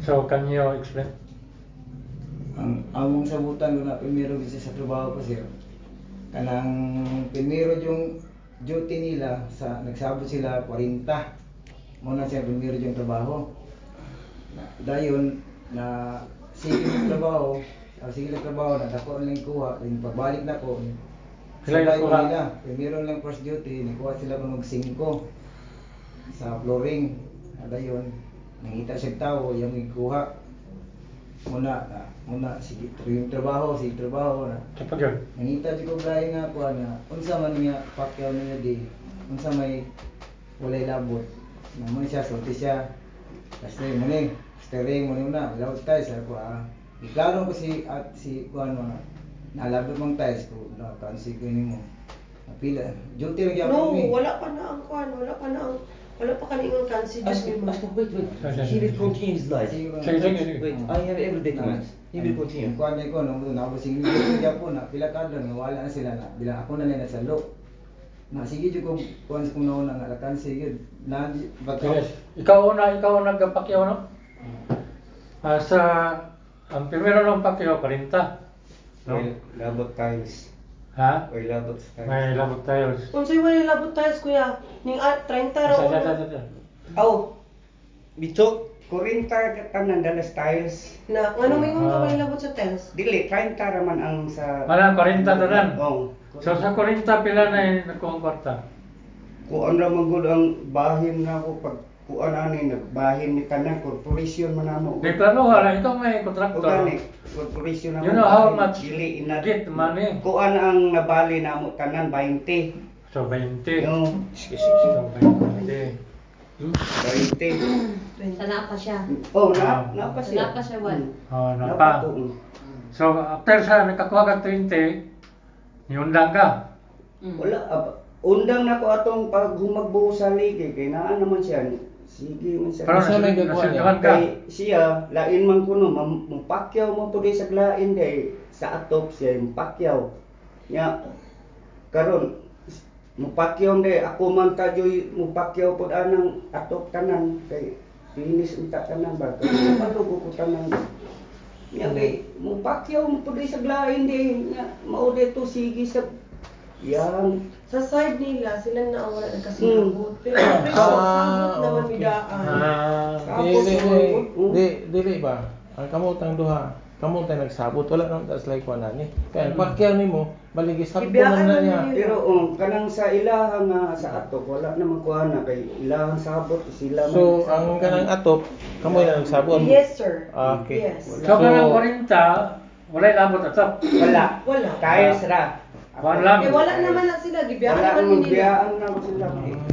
So, can you explain? Ang among sabutan ko na primero kasi sa trabaho ko sir. Kanang primero yung duty nila sa nagsabot sila 40. Muna siya primero yung trabaho. Dayon na sige yung trabaho, sige lang trabaho na dako lang kuha, yung pagbalik na ko. Sila yung kuha nila. Primero lang first duty, nikuha sila ko ng 5 sa flooring. Dayon nangita siya tao, yung ikuha. Muna sige yung trabaho na. Kapag yun? Nangita di ko gaya nga kuha na unsa man niya pakyaw niya di unsa may walay labot. Naman siya sulti siya. Kasi steering mo na laut tayo sa kuha. Iklaro ko si kuan mga nalabot mong ties ko na kansi ko nimo. Napila. Duty lagi ako No, wala pa na ang kuan, wala pa kaningon kansi just mo. Wait. He will continue his life. Sige. Wait, I have every documents. He will continue. Kuan na ko nung nabusing duty po na pila kadlon nga wala na sila na bilang ako na nila sa lo. Na sige jud ko kuan kung naon nga kansi gyud. Na Yes. Ikaw nagpakyaw, no? Ang primero ng pakyaw, 40. No? May labot tiles. Ha? May labot tiles. May labot tayo. Unsay wala labot tayo kuya? Ning 30 ra Sa. Aw, bito, 40 ka tanan dalas tiles. Na ngano may ka wala labot sa tiles? Dili, 30 raman ang sa... Wala, 40 tanan. Oo. So sa 40 pila na yung nakuha kwarta? Kuan ra man gud ang bahin na ko pag kuan ani nagbahin ni tanan corporation man namo. Di plano wala, ikaw may O kontraktor. gani, corporation namo. You know how much dili ina get money? kuan ang nabali namo tanan 20. So 20. No, So 20. 20. Sana pa siya. Oh, na pa siya. Wala pa siya, Juan. Oh, napa. So after sa nakakuha ka 20, niundang ka. Wala undang na ko atong paghumagbo sa ligi kay naa naman siya. Sige man siya. Pero Sa may gagawa niya? nasundukan ka. Kay siya lain man kuno mupakyaw man pud sa lain day sa atop siya mupakyaw. Nya karon mupakyaw day ako man kadyoy mupakyaw pud anang atop tanan kay finish unta tanan ba kay malugo ko tanan. Nya kay mupakyaw mo pud sa lain day nya mao dito sige sa yan. Sa side nila sila na ang wala nagkasinabot. Pero sabot naman okay. bidaan. Dili ba? Ang kamutang duha, kamutang nagsabot wala nang tas like nani. Kaya pakyaw nimo, baligi sabot Ibiyaan na man niya. nila. Pero kanang sa ilaha nga sa atok wala naman kuha na kay ilahang sabot sila man. So ang kanang atop, kamoy na nagsabot. Yes sir. Okay. Yes. So kanang 40, wala labot atop. wala. Wala. Tiles ra. Wala. Eh wala naman na sila gibiyaan Wala naman ang nila. biyaan na sila.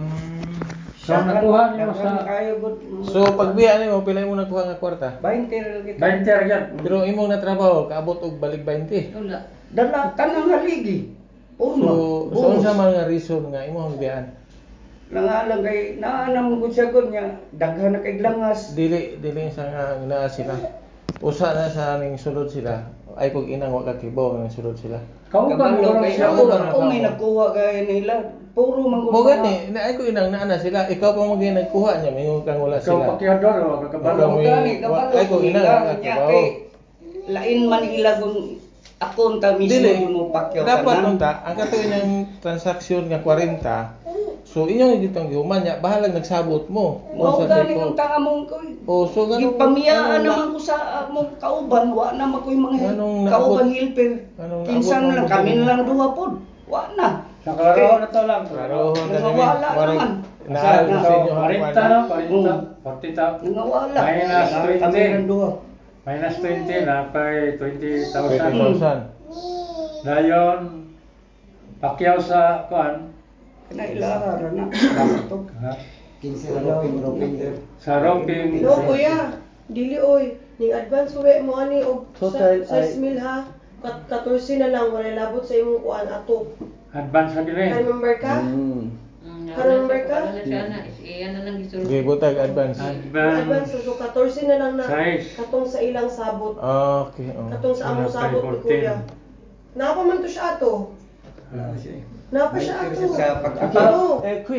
So nakuha niyo sa kayo gud. So pagbiya nimo pila mo nakuha nga kwarta? 20 ra kita. 20 ra yan. Pero imong natrabaho kaabot og balig 20. Wala. Dala tanang haligi. So unsa man nga reason nga imong biyaan? Nangalang kay naanam gud siya gud nya daghan na kay langas. Dili sa nga naa sila. Usa na sa ning sulod sila. Ay kog inang wa kakibaw nga sulod sila. Kauban mo Kabalo lang kay siya. ako Kauban ako may nagkuha kay nila. Puro man gud. Mo gani, na ay ko inang naa sila. Ikaw pa mo gyud nagkuha niya, mingon kang wala Ikaw sila. pakyador o Ikaw kakabalo. may- Gani kabalo ay, kung ina, nya nagtrabaho. kay lain man ila gun ako unta mismo Dili. yun mo pakyaw Dapat tanan. unta ang katuyo niyang transaksyon nga 40. So inyong gitong gihuman niya, bahalang nagsabot mo. Mao Unsa gani tipo? ang tangamong ko. Oh, so ganun. Gipamiyaan ganun naman ko sa among kauban, wa na makoy mga Ganong kauban naabot- helper. ganong Kinsan naabot lang mo kami dili. lang duha pod. Wa na. Sa klaro na to lang. Klaro na Mga kami. wala naman. Naal Sa- sa inyo ang 40 no? 40. 40 ta. Nga wala. Minus Kami 20. lang duha. Minus 20 na kay 20,000. 20,000. Dayon pakyaw sa kuan Kana ilaha ra na. Batok. ha? 15 ra roping there. Sa roping. No kuya, dili oy. Ning advance uwi mo ani og Total sa ay- 6,000 ha. 14 na lang wala labot sa imong kuan ato. Advance na gini. Remember ka? Remember ka? Iyan na lang gisulod. Okay, butag advance. Advance so 14 na lang na Size. katong sa ilang sabot. Okay, oh. Katong sa among sabot ni kuya. Napa man to siya ato. Wala na siya. Napa siya ato. Sa pag Ano? Kuya,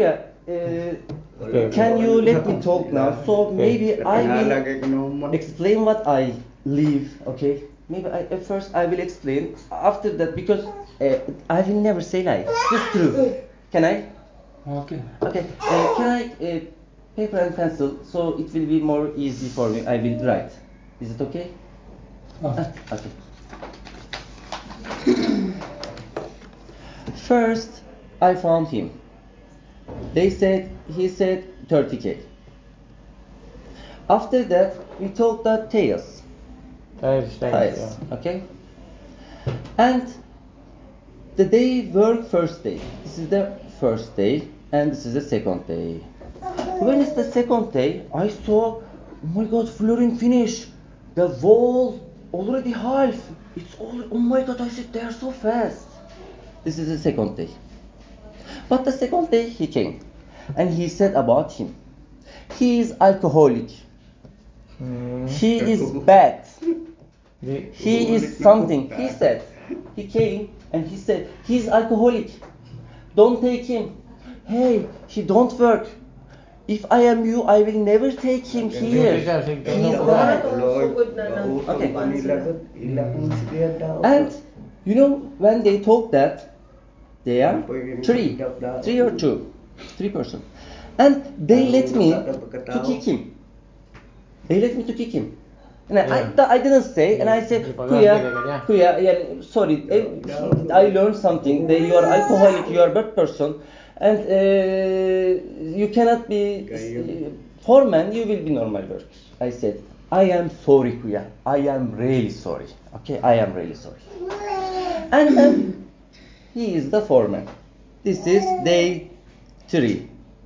can you let me talk now? So maybe I will explain what I live. Okay. Maybe at first I will explain. After that, because I will never say lie. Just true. Can I? Okay. Okay. Can I paper and pencil so it will be more easy for me? I will write. Is it okay? Oh. Okay. First, I found him. He said 30K. After that, we talked about tails. Tiles, Tiles. Okay. And the day work first day. This is the first day, and this is the second day. When it's the second day, I saw, oh my God, flooring finish. The wall already half. It's all. Oh my God! I said they are so fast. This is the second day. But the second day he came, and he said about him, he is alcoholic. He is bad. He is something. He said. He came and he said he's alcoholic. Don't take him. Hey, he don't work. If I am you, I will never take him here. He's bad. Okay. And you know when they talk that they are three or two, 3 person, and they let me to kick him. They let me to kick him. And I didn't say, and I said, Kuya, yeah, sorry, I learned something. You are alcoholic, you are bad person, and you cannot be foreman. You will be normal work. I said, I am sorry, Kuya. I am really sorry. Okay, I am really sorry. And then he is the foreman. This is day 3.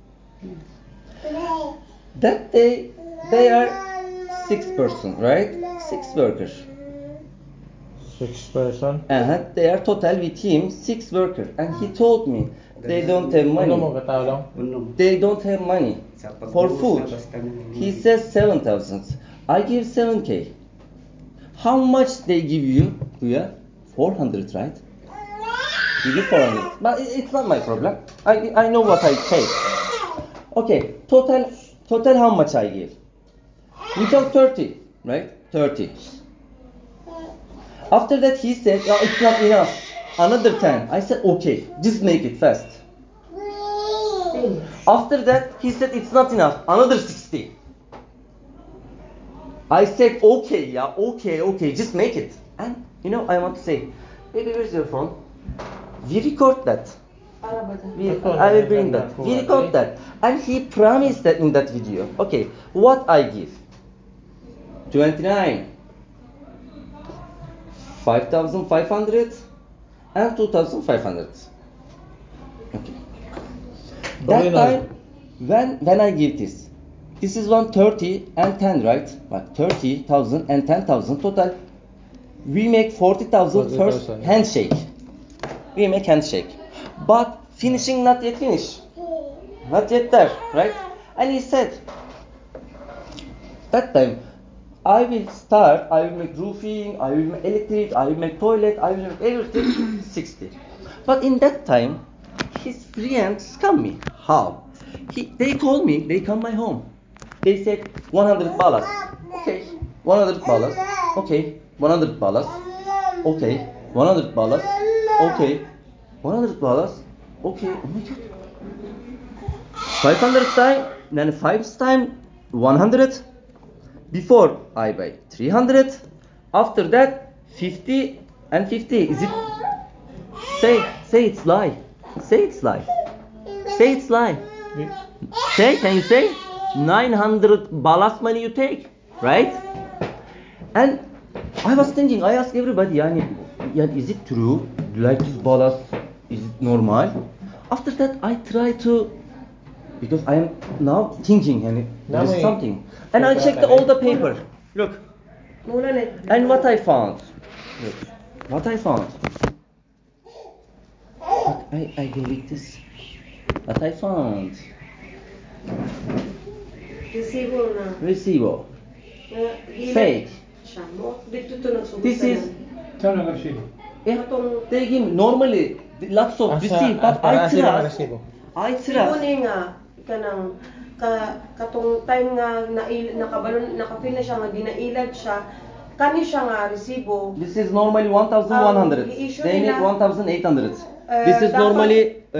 That day they are 6 person, right? 6 workers. 6 person. They are total with him 6 workers, and he told me they don't have money. They don't have money for food. He says 7,000. I give 7K. How much they give you? Yeah, 400, right? You give 400, but it's not my problem. I know what I pay. Okay, total how much I give? We talk 30, right? 30. After that he said, it's not enough. Another 10. I said, okay, just make it fast. After that he said, it's not enough. Another 60. I said, okay, just make it. And I want to say, baby, where's your phone? We record that. I will bring that. We record that. And he promised that in that video. Okay, what I give? 29, 5,500 and 2,500. Okay. That time, when I give this is 130 and 10, right? Like 30,000 and 10,000 total. We make 40,000 first handshake. We make handshake. But finishing not yet finished. Not yet there, right? And he said, that time, I will make roofing, I will make electric, I will make toilet, I will make everything 60. But in that time, his friends scam me. How? They called me, they come my home. They said $100. Okay, $100. Okay, $100. Okay, $100. Okay, $100. Okay, oh my God. 500 time, then 5 time 100. Before I buy 300. After that 50 and 50. Is it? Say it's lie. Say it's lie. Say it's lie. Can you say? 900 balas money you take, right? And I was thinking, I asked everybody, is it true? Do you like this balas? Is it normal? After that I try to, because I am now thinking, there is something. And I checked all the paper. Look. And what I found. Look. What I found. But I go with this. What I found. Recibo. Fake. This is. Yeah, they give normally lots of receipt, but I trust. kanang katong time nga nakapil na siya nga ginailad siya kani siya nga resibo. This is normally 1,100. i-issue They make nila- 1,800. This is dapat- normally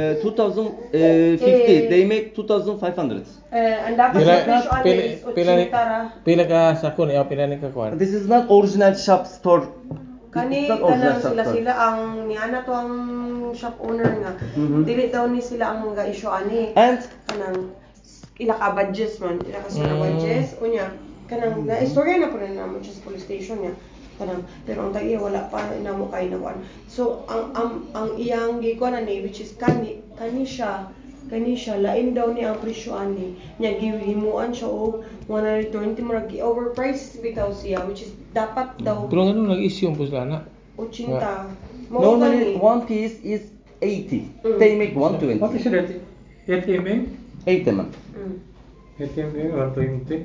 2,050. They make 2,500. Ang dapat Pila- sa presyo ani pila- is pila ni- 80 ra. Pila ka sako niya, pila ni ka kuan. This is not original shop store. Kani It's not original kanang shop store. sila ang niana to ang shop owner nga. Dili daw ni sila ang ga-issue ani. And Kanang ila ka badges man, ila ka sura badges unya kanang na istorya na po na namo sa police station niya. Kanang pero ang tagiya wala pa namo kay na kuan. So ang iyang gikuan ani which is kani siya lain daw ni ang presyo ani nya gihimuan siya og 120 murag overpriced bitaw siya which is dapat daw Pero ano nag-issue po sila na? 80. Mao normally gani. one piece is 80. They make 120. What is that? 80 mm? 80 man. 80 mm, 120.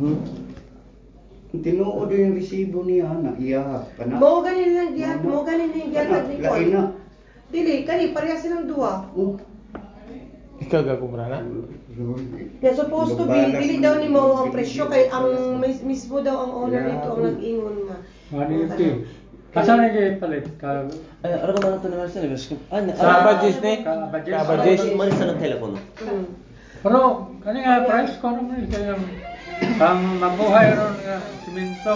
Tinuod yung resibo niya na iya kana. Mao gani lang diyan, mao gani ni diyan ni Lain na. Dili kani pareha silang duha. Ikaw ga kumpra na? Yeah, supposed to be dili daw ni mao ang presyo kay ang mismo daw ang owner nito ang nag-ingon nga. 180. Asan na kayo palit? Arabadan ito naman siya, Nibashkin. Sa budget ni? Ka-budget. Ka budget. Malis sa ng telepono. Pero, kani nga price ko naman kaya ang mabuhay ron nga simento,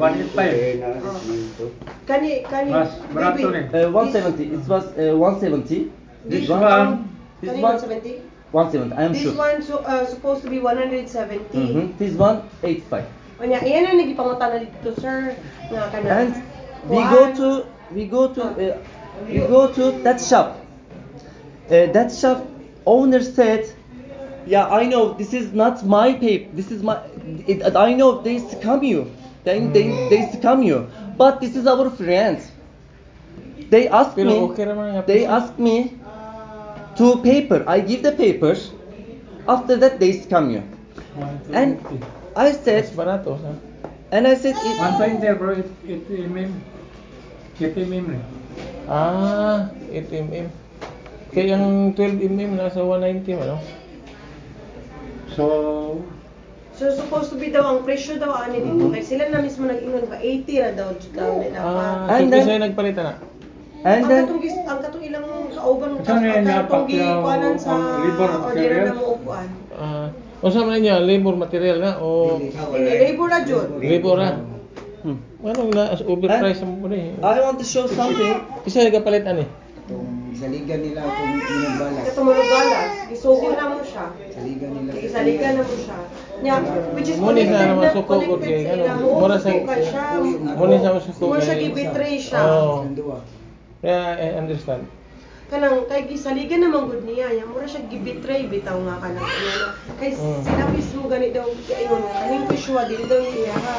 185. Kani Mas barato ni. 170. It was 170. This one, This Kani one 170? 170. I am This sure. one supposed to be 170. This one 85. Onya, iyan ang nagipangutan na dito, sir. Nga kana. And we go to that shop. That shop owner said, "Yeah, I know this is not my paper. This is my. I know they scam you. They scam you. But this is our friends. They asked Pero me. okay naman nga. They asked me to paper. I give the papers. After that, they scam you. And I said, Mas barato sa. and I said, 120 bro, 80 mm. 80 mm rin. 8 mm. Kaya ang 12 mm nasa 190 man, no? So, supposed to be daw ang presyo daw ani dito. Kay sila na mismo nag-ingon ba 80 ra daw dapat. So And kisa then- nagpalitan na. and then ang katong ilang kauban Ito na yun, katong Pacquiao, gikuanan sa labor order materials. na mo upuan. Unsa man niya labor material na o Ini labor ra jud. labor na? Ano na overprice mo ni? I want to show something. Kisa nagpalit ani? Itong sa liga nila, itong minagbalas. Katong manugalas, isugo na mo siya. Sa liga nila. Isaligan na mo siya. Nya, which is Muna sa naman suko connected ko kay sa ano, ilang mura sa suko ka siya. muna sa suko Mura siya kay. gibetray siya. Oo. Ang duwa. Yeah, I understand. Kanang kay gisaligan naman gud niya, nya mura siya gibetray bitaw nga kanang ano. Kay sila mismo gani daw kaingon nga kaning presyo dili daw niya ha.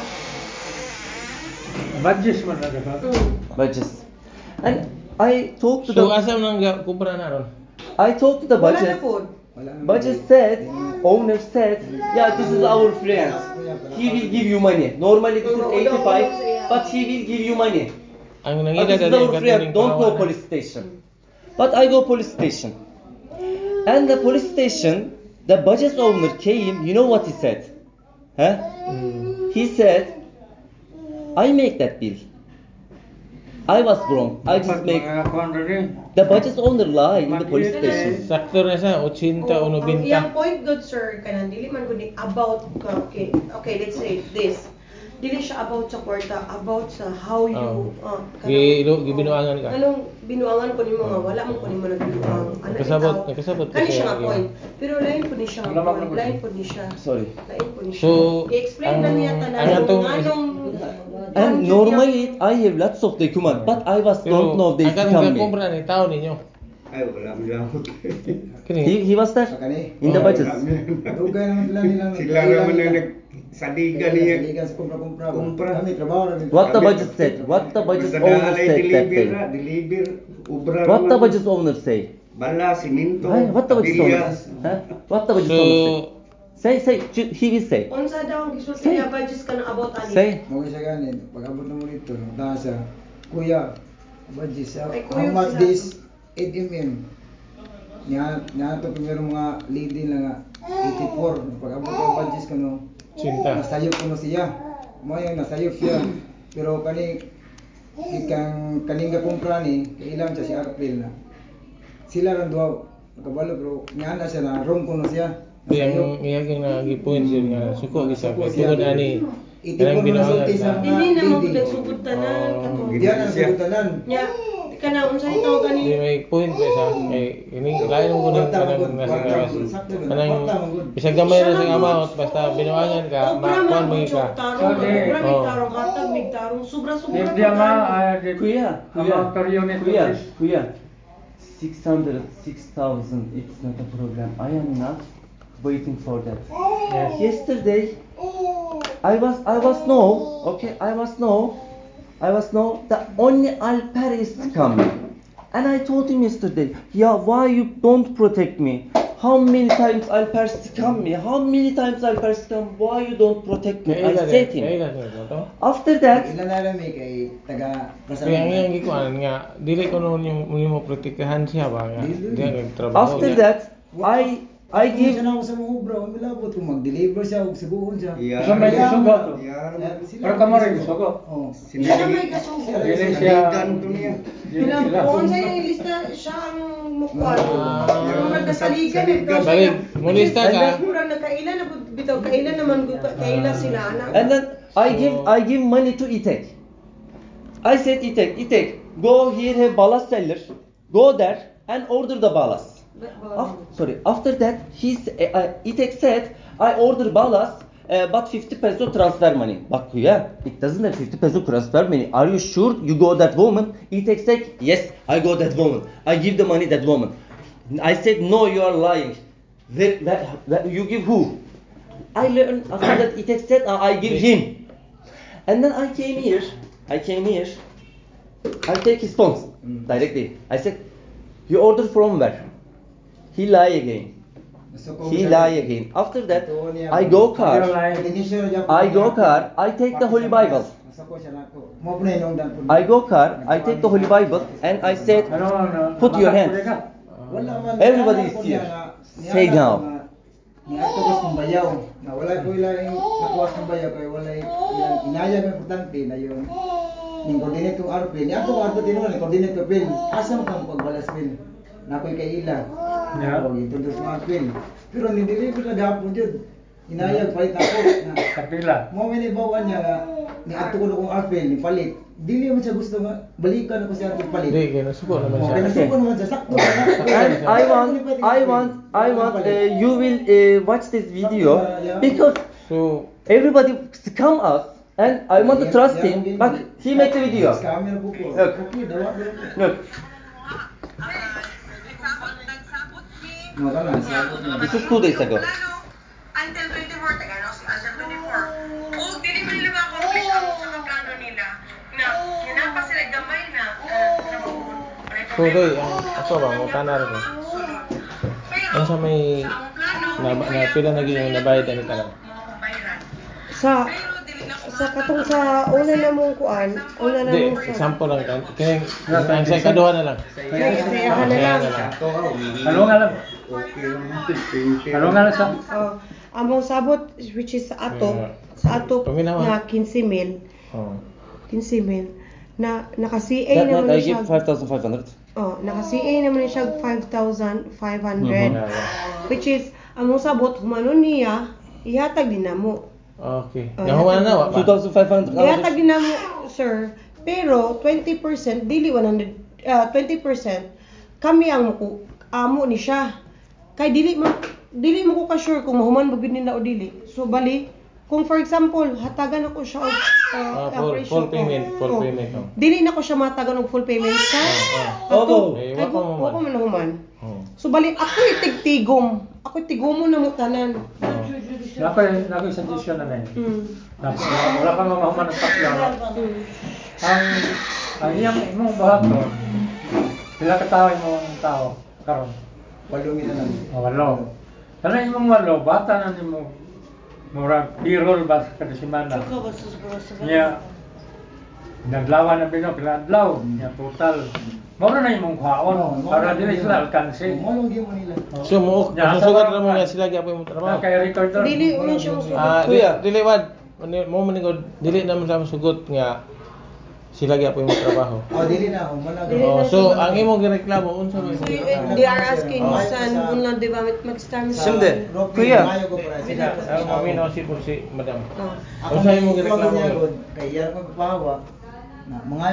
budget man na ka. Budget. And I talked to So the asa nang kumpra na ron? I talked to the Wala na budget. po. Wala naman. Budget said, owner said, yeah, this is our friend. He will give you money. Normally this is 85, but he will give you money. Ang But nangita this is dali our ang friend. kataning Don't go kawanan. police station. But I go police station. And the police station, the budget owner came. You know what he said? Huh? He said, I make that bill. I was wrong. I just make. Mga kuwan rin. The budget owner lied in the police station. Sakto na sa 80 o Ang iyang 90. point good sir kanang dili man gud ni about okay let's say this. Dili siya about sa kwarta, about sa how you Gibinuangan ka. Anong binuangan ko nimo nga wala man ko nimo nagbinuang. Nagkasabot Kani ko siya siya nga point. Pero lain po ni siya nga point. Lain po ni siya. Sorry. Lain po ni siya. So, I-explain na niya ang tanan atong- nganong And normally I have lots of documents, but I was don't know they ang katong scam me. kumpra ni tao ninyo. Ay wala mi lang. Kini. He was there Kani. in the budget. Dugay naman sila nilang Sila naman na nagsadiga niya. Saligan sa kumpra-kumpra. Kumpra. Kami trabaho rin. What the budget said? What the budget owner said that day? Deliver ubra. What the naman. budget owner say? Bala, siminto, Ay, what the budget owner? bilyas. Huh? What the budget owner say? Say. He will say. unsa daw ang gisulti niya budgets ka na about ani? Say. Mga siya ganin, pag-abot na mo dito, nagtahan siya, Kuya, budget siya, Ay, how kuya much sila. this 8 mm? niya to primero mga leading na nga 84 pag-abot ang budgets kuno. Cinta. Nasayop kuno siya. Mo yung nasayop siya. Pero kaning gakumpra ni kailan siya si Arpil na. Sila ran duha nakabalo pero niya na siya na wrong kuno siya. Yang iyang nagipuin siya nga suko gisa. Suko siya. Tungod ani. Itipon Kanang na sulti binuangan sa na. mga Dili na mo leading. nagsugod tanan katong. Diyan ang sugutanan. Nya kanang unsay tawag Di ani? may point ba sa kay ini lain mo kuning kanang nasa gawas. Kanang bisag gamay ra sa amount basta binuangan ka, makuan mo ka. Tarong hatag mig tarong sobra-sobra. If the amount, Kuya, amount per unit Kuya, is Kuya. 600, 6,000, it's not a problem. I am not waiting for that. yes. Yesterday, I was know that only Alper is coming. And I told him yesterday, yeah, why you don't protect me? How many times Alper come me? How many times Alper come? Why you don't protect me? I said him. After that, Ilan na rin may kay taga Kaya ang iyang gikuan nga dili ko noon yung muli mo protektahan siya ba nga. Dili. Diya nagtrabaho. after that, I give. siya na ako sa mga obra, milabot kung mag-deliver siya o suguon siya. Gusto may isugo to. Sila- Pero ka mo rin isugo. Oh. Siya may kasugo. Dili siya. Dili Kailan sila. kung unsay yung lista siya ang mukuan. Murag nasaligan Balik, mulista ka. Murag nakailan na bitaw kailan naman kailan sila anak. And then I give money to Itek. I said Itek, go here have ballast seller. Go there and order the ballast. After that, Itek said, I order ballast, but 50 peso transfer money. But Kuya, it doesn't have 50 peso transfer money. Are you sure you go that woman? Itek said, yes, I go that woman. I give the money that woman. I said, no, you are lying. You give who? I learned after that Itek said, I give him. And then I came here. I take his phones directly. I said, you order from where? He lie again. After that, I go car. I take the Holy Bible. I go car. I take the Holy Bible and I said, put your hands. Everybody is here. Say now. Ni ato kas kung bayaw na wala ko ilaing nakuha kung bayaw kay wala ilang inayag ang importante na yun ning coordinate kong RP ni ato ko tinuod ni coordinate ko pin asa mo kang pagbalas pin na koy kay ila Yeah. o introduce mo pin pero ni deliver na gapon jud inayag palit ako na Kapila. mo may ibawan niya nga ni ato ko kong RP ni palit dili mo siya gusto nga balikan ako siya palit Di kaya nasuko naman mo siya. kaya nasuko naman siya sakto And I want you will watch this video because So everybody scam us and I want to trust him, but he make the video. Scammer po po. Look. Okay, dawa ba? Look, No, kana sabot na. this is 2 days ago. Until 24, taganos, until 24. O, dili man nila ma-accomplish ang sa plano nila. Na, hinapa sila gamay na, nabuhon. so doy ang ako ba mo tanar ko. Ano sa may na pila na gyud yung nabayad ani tanan. Sa katong sa una na mong kuan, una na Di, mong example lang kan. Kini ang sa ikaduha na lang. Sayahan na lang. Ano nga lang? Ano nga lang sa? Among sabot which is sa ato Paminawa. na 15,000 Oh. 15,000 na naka-CA That naman night I siya. give 5,500. Naka-CA naman siya 5,500. Mhm. Which is among sabot humanon niya ihatag din namo. Okay. Oh, Nahuman na wa pa. 2,500. Ihatag din namo sir, pero 20% dili 20% kami ang amo ni siya. Kay dili mo ko ka-sure kung mahuman ba gud nila o dili. So bali, kung for example, hatagan ako siya og Full payment, full payment. Oh. Dili na ko siya matagan og full payment sa. Opo. Eh, Kay wa pa mo wa pa man. man nahuman. Oh. So bali ako itigtigom. Ako tigomon na mo tanan. Nakoy suggestion na lang. Wala pa mamahuman ng sakya. Ang iyang imong buhaton. Pila ka tao imong tao karon? 8 na lang. Walo. Kana imong walo bata na nimo murag pirol ba kada semana. Nya naglawan na pila adlaw. Nya total Mao na imong kwaon para dili sila alkansi. Mo lang gyud mo nila. So mo susugod ra mo nga sila gyapon mo trabaho. Kay recorder. Dili unon siya musugot. Dili wad. Mo maningod dili naman sa sugot nga sila gyapon mo trabaho. Dili na mo na. So ang imong gireklamo unsa man? So they are asking saan unlan di ba mag-start mo Siyempre. Kuya. Ang maminaw si Madam. Ako Unsa imong gireklamo? Kay iya ko pahawa na mga